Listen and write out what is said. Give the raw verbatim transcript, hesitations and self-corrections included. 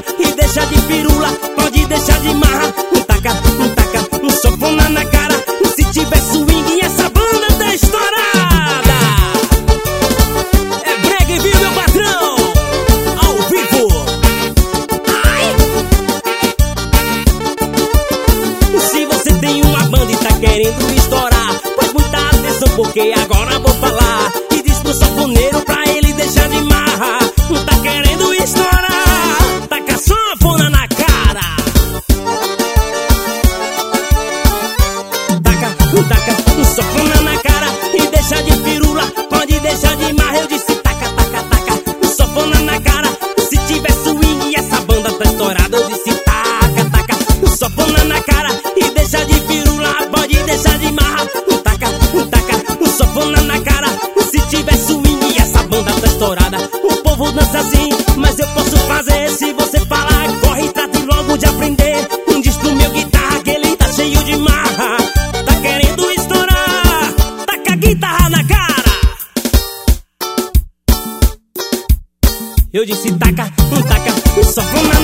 e deixa de firula, pode deixar de marra. Taca, taca, sanfona na cara. Se tiver swing, essa banda tá estourada. É brega, viu, meu patrão? Ao vivo. Ai. Se você tem uma banda e tá querendo estourar, preste muita atenção porque agora vou falar. E diz pro sanfoneiro pra ele deixar de marra. Tá querendo estourar, taca sanfona na cara. Taca, taca, sanfona na cara e deixa de firula, pode deixar de marra. Eu disse taca, taca, taca, sanfona na cara. Se tiver swing, essa banda tá estourada. Eu disse taca, taca, sanfona na cara e deixa de firula, pode deixar de marra. Taca, taca, sanfona na cara. Se tiver swing, essa banda tá estourada. O povo dança assim, mas eu posso fazer. Se você falar, corre e trate logo de aprender. Diz pro meu guitarra que ele tá cheio de marra. Tá querendo estourar, taca a guitarra na cara. Eu disse taca, taca, sanfona